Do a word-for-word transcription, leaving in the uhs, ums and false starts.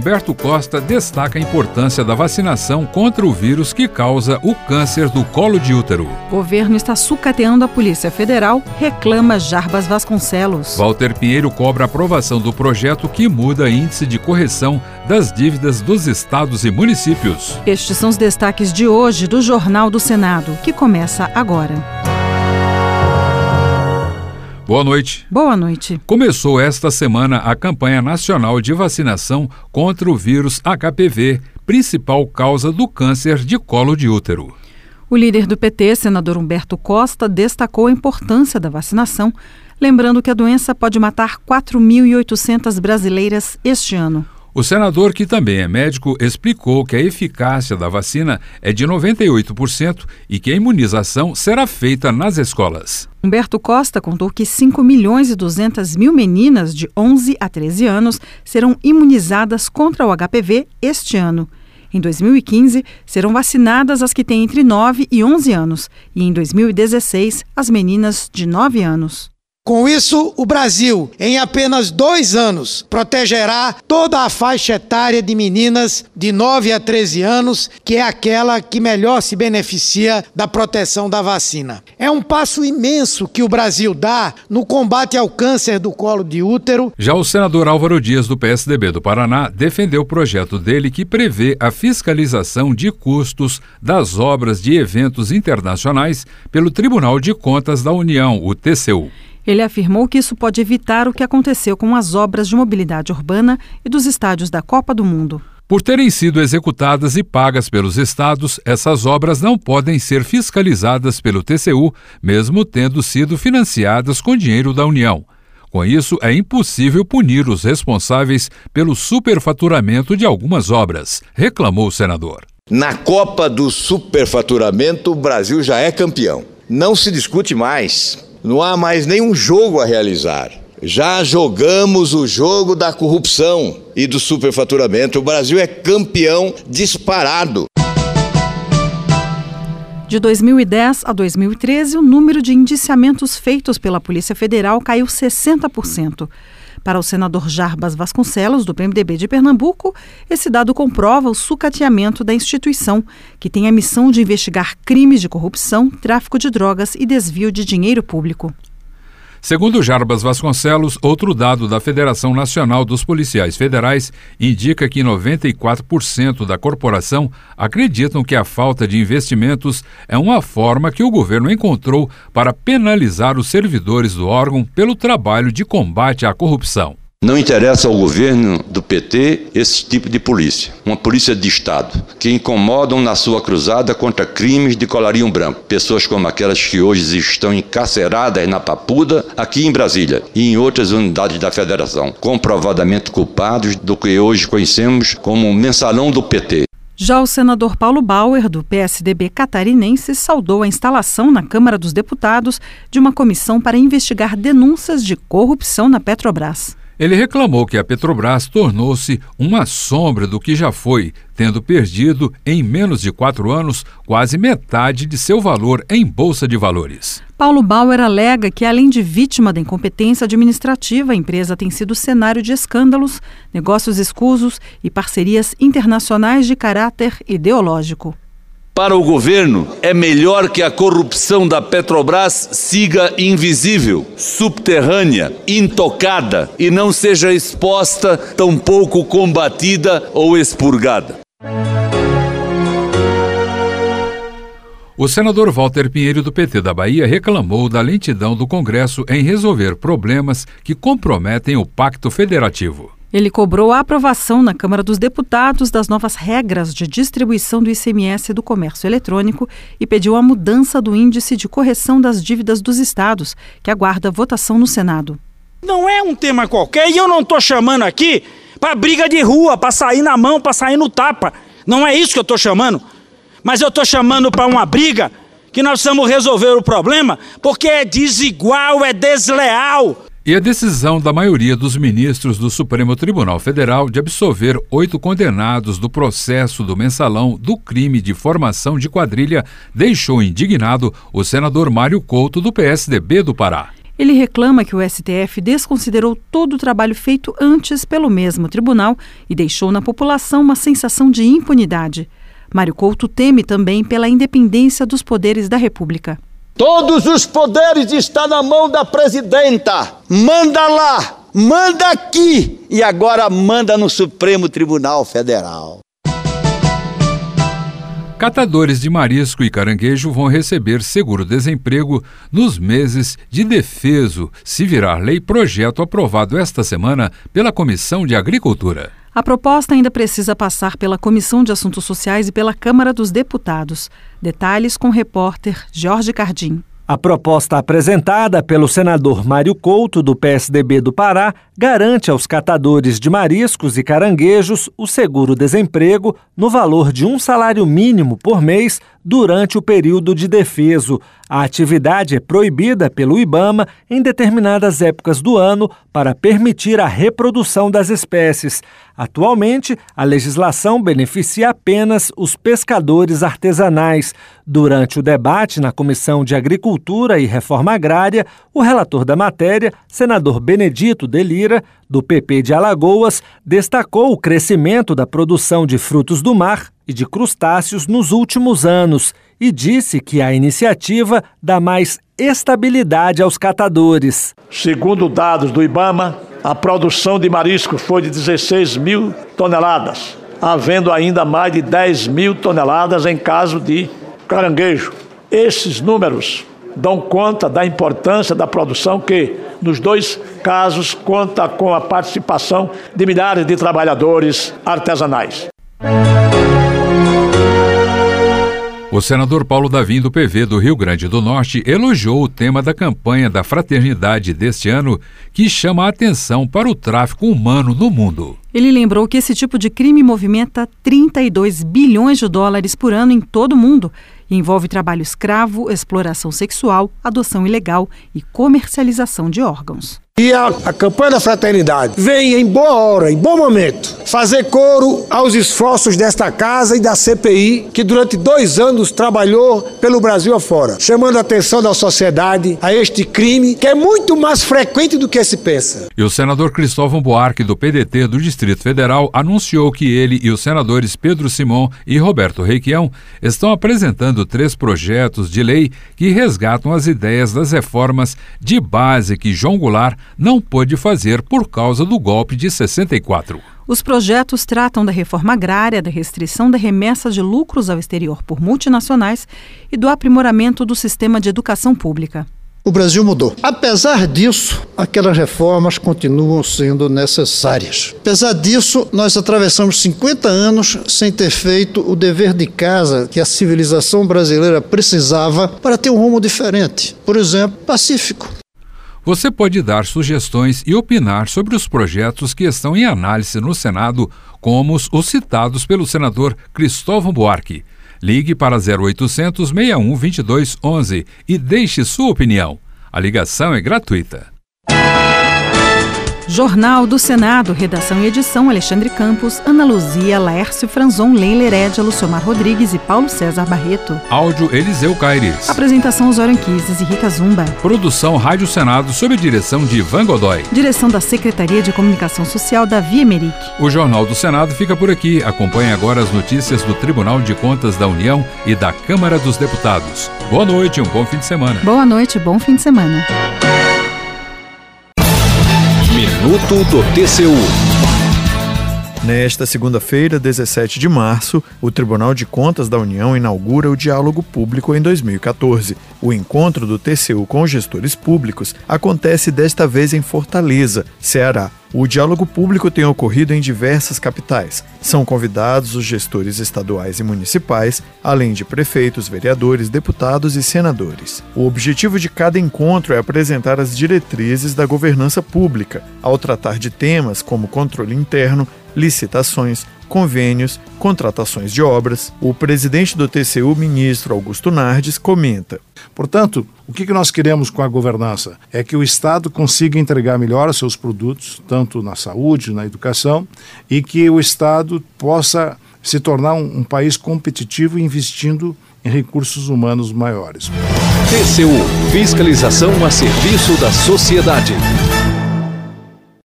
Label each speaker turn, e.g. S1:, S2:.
S1: Humberto Costa destaca a importância da vacinação contra o vírus que causa o câncer do colo de útero.
S2: O governo está sucateando a Polícia Federal, reclama Jarbas Vasconcelos.
S1: Walter Pinheiro cobra a aprovação do projeto que muda índice de correção das dívidas dos estados e municípios.
S2: Estes são os destaques de hoje do Jornal do Senado, que começa agora.
S1: Boa noite.
S2: Boa noite.
S1: Começou esta semana a campanha nacional de vacinação contra o vírus H P V, principal causa do câncer de colo de útero.
S2: O líder do P T, senador Humberto Costa, destacou a importância da vacinação, lembrando que a doença pode matar quatro mil e oitocentas brasileiras este ano.
S1: O senador, que também é médico, explicou que a eficácia da vacina é de noventa e oito por cento e que a imunização será feita nas escolas.
S2: Humberto Costa contou que cinco milhões e duzentas mil meninas de onze a treze anos serão imunizadas contra o H P V este ano. Em dois mil e quinze, serão vacinadas as que têm entre nove e onze anos e em dois mil e dezesseis, as meninas de nove anos.
S3: Com isso, o Brasil, em apenas dois anos, protegerá toda a faixa etária de meninas de nove a treze anos, que é aquela que melhor se beneficia da proteção da vacina. É um passo imenso que o Brasil dá no combate ao câncer do colo de útero.
S1: Já o senador Álvaro Dias, do P S D B do Paraná, defendeu o projeto dele que prevê a fiscalização de custos das obras de eventos internacionais pelo Tribunal de Contas da União, o T C U.
S2: Ele afirmou que isso pode evitar o que aconteceu com as obras de mobilidade urbana e dos estádios da Copa do Mundo.
S1: Por terem sido executadas e pagas pelos estados, essas obras não podem ser fiscalizadas pelo T C U, mesmo tendo sido financiadas com dinheiro da União. Com isso, é impossível punir os responsáveis pelo superfaturamento de algumas obras, reclamou o senador.
S4: Na Copa do Superfaturamento, o Brasil já é campeão. Não se discute mais. Não há mais nenhum jogo a realizar. Já jogamos o jogo da corrupção e do superfaturamento. O Brasil é campeão disparado.
S2: De dois mil e dez a dois mil e treze, o número de indiciamentos feitos pela Polícia Federal caiu sessenta por cento. Para o senador Jarbas Vasconcelos, do P M D B de Pernambuco, esse dado comprova o sucateamento da instituição, que tem a missão de investigar crimes de corrupção, tráfico de drogas e desvio de dinheiro público.
S1: Segundo Jarbas Vasconcelos, outro dado da Federação Nacional dos Policiais Federais indica que noventa e quatro por cento da corporação acreditam que a falta de investimentos é uma forma que o governo encontrou para penalizar os servidores do órgão pelo trabalho de combate à corrupção.
S5: Não interessa ao governo do P T esse tipo de polícia, uma polícia de Estado, que incomodam na sua cruzada contra crimes de colarinho branco. Pessoas como aquelas que hoje estão encarceradas na Papuda, aqui em Brasília, e em outras unidades da Federação, comprovadamente culpados do que hoje conhecemos como mensalão do P T.
S2: Já o senador Paulo Bauer, do P S D B catarinense, saudou a instalação na Câmara dos Deputados de uma comissão para investigar denúncias de corrupção na Petrobras.
S1: Ele reclamou que a Petrobras tornou-se uma sombra do que já foi, tendo perdido, em menos de quatro anos, quase metade de seu valor em Bolsa de Valores.
S2: Paulo Bauer alega que, além de vítima da incompetência administrativa, a empresa tem sido cenário de escândalos, negócios escusos e parcerias internacionais de caráter ideológico.
S6: Para o governo, é melhor que a corrupção da Petrobras siga invisível, subterrânea, intocada e não seja exposta, tampouco combatida ou expurgada.
S1: O senador Walter Pinheiro, do P T da Bahia, reclamou da lentidão do Congresso em resolver problemas que comprometem o Pacto Federativo.
S2: Ele cobrou a aprovação na Câmara dos Deputados das novas regras de distribuição do I C M S do comércio eletrônico e pediu a mudança do índice de correção das dívidas dos estados, que aguarda votação no Senado.
S7: Não é um tema qualquer e eu não estou chamando aqui para briga de rua, para sair na mão, para sair no tapa. Não é isso que eu estou chamando. Mas eu estou chamando para uma briga que nós precisamos resolver o problema porque é desigual, é desleal.
S1: E a decisão da maioria dos ministros do Supremo Tribunal Federal de absolver oito condenados do processo do mensalão do crime de formação de quadrilha deixou indignado o senador Mário Couto, do P S D B do Pará.
S2: Ele reclama que o S T F desconsiderou todo o trabalho feito antes pelo mesmo tribunal e deixou na população uma sensação de impunidade. Mário Couto teme também pela independência dos poderes da República.
S8: Todos os poderes estão na mão da presidenta. Manda lá, manda aqui e agora manda no Supremo Tribunal Federal.
S1: Catadores de marisco e caranguejo vão receber seguro-desemprego nos meses de defeso, se virar lei, projeto aprovado esta semana pela Comissão de Agricultura.
S2: A proposta ainda precisa passar pela Comissão de Assuntos Sociais e pela Câmara dos Deputados. Detalhes com o repórter Jorge Cardim.
S9: A proposta apresentada pelo senador Mário Couto, do P S D B do Pará, garante aos catadores de mariscos e caranguejos o seguro-desemprego no valor de um salário mínimo por mês durante o período de defeso. A atividade é proibida pelo IBAMA em determinadas épocas do ano para permitir a reprodução das espécies. Atualmente, a legislação beneficia apenas os pescadores artesanais. Durante o debate na Comissão de Agricultura e Reforma Agrária, o relator da matéria, senador Benedito de Lira, do P P de Alagoas, destacou o crescimento da produção de frutos do mar e de crustáceos nos últimos anos e disse que a iniciativa dá mais estabilidade aos catadores.
S10: Segundo dados do IBAMA, a produção de mariscos foi de dezesseis mil toneladas, havendo ainda mais de dez mil toneladas em caso de caranguejo. Esses números dão conta da importância da produção que, nos dois casos, conta com a participação de milhares de trabalhadores artesanais.
S1: O senador Paulo Davim, do P V do Rio Grande do Norte, elogiou o tema da campanha da fraternidade deste ano, que chama a atenção para o tráfico humano no mundo.
S2: Ele lembrou que esse tipo de crime movimenta trinta e dois bilhões de dólares por ano em todo o mundo e envolve trabalho escravo, exploração sexual, adoção ilegal e comercialização de órgãos.
S11: E a, a campanha da fraternidade vem em boa hora, em bom momento, fazer coro aos esforços desta casa e da C P I, que durante dois anos trabalhou pelo Brasil afora, chamando a atenção da sociedade a este crime, que é muito mais frequente do que se pensa.
S1: E o senador Cristóvão Buarque, do P D T do Distrito Federal, anunciou que ele e os senadores Pedro Simon e Roberto Requião estão apresentando três projetos de lei que resgatam as ideias das reformas de base que João Goulart não pôde fazer por causa do golpe de sessenta e quatro.
S2: Os projetos tratam da reforma agrária, da restrição da remessa de lucros ao exterior por multinacionais e do aprimoramento do sistema de educação pública.
S12: O Brasil mudou. Apesar disso, aquelas reformas continuam sendo necessárias. Apesar disso, nós atravessamos cinquenta anos sem ter feito o dever de casa que a civilização brasileira precisava para ter um rumo diferente. Por exemplo, pacífico.
S1: Você pode dar sugestões e opinar sobre os projetos que estão em análise no Senado, como os citados pelo senador Cristóvão Buarque. Ligue para zero oitocentos, seis um, vinte e dois, onze e deixe sua opinião. A ligação é gratuita.
S2: Jornal do Senado, redação e edição Alexandre Campos, Ana Luzia, Laércio Franzon, Leila Herédia, Luciomar Rodrigues e Paulo César Barreto.
S1: Áudio Eliseu Caires.
S2: Apresentação Osório Anquises e Rica Zumba.
S1: Produção Rádio Senado sob direção de Ivan Godoy.
S2: Direção da Secretaria de Comunicação Social, Davi Emerick.
S1: O Jornal do Senado fica por aqui. Acompanhe agora as notícias do Tribunal de Contas da União e da Câmara dos Deputados. Boa noite e um bom fim de semana.
S2: Boa noite e bom fim de semana.
S13: Minuto do T C U.
S14: Nesta segunda-feira, dezessete de março, o Tribunal de Contas da União inaugura o Diálogo Público em dois mil e quatorze. O encontro do T C U com gestores públicos acontece desta vez em Fortaleza, Ceará. O diálogo público tem ocorrido em diversas capitais. São convidados os gestores estaduais e municipais, além de prefeitos, vereadores, deputados e senadores. O objetivo de cada encontro é apresentar as diretrizes da governança pública, ao tratar de temas como controle interno, licitações, convênios, contratações de obras. O presidente do T C U, ministro Augusto Nardes, comenta.
S15: Portanto, o que nós queremos com a governança? É que o Estado consiga entregar melhor os seus produtos, tanto na saúde, na educação, e que o Estado possa se tornar um, um país competitivo investindo em recursos humanos maiores.
S13: T C U, fiscalização a serviço da sociedade.